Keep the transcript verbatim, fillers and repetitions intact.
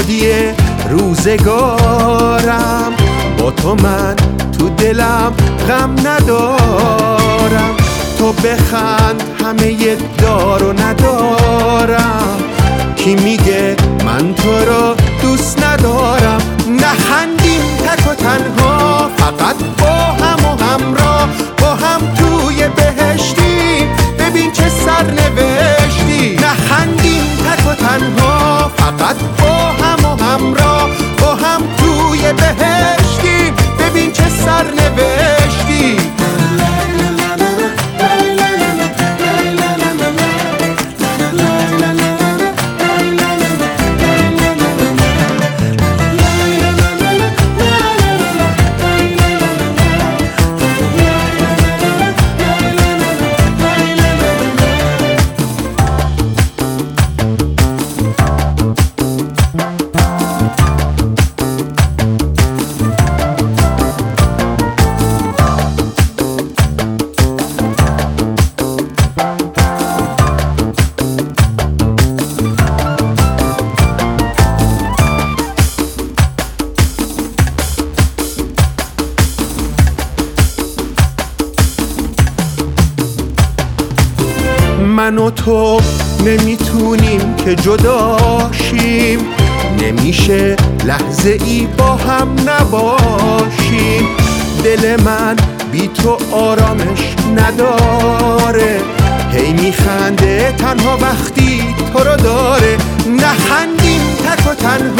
شادی روزگارم، با تو من تو دلم غم ندارم. تو بخند همه ی دار و ندارم، کی میگه من تو رو دوست ندارم؟ نخندیم تک و تنها، فقط با هم و همراه، با هم توی بهشتی، ببین چه سرنوشتی. نخندیم تک و تنها، فقط با هم و همراه، با هم توی بهشتی، ببین چه سرنوشتی. من و تو نمیتونیم که جداشیم، نمیشه لحظه ای با هم نباشیم. دل من بی تو آرامش نداره، هی میخنده تنها وقتی تو رو داره. نخندیم تک و تنها،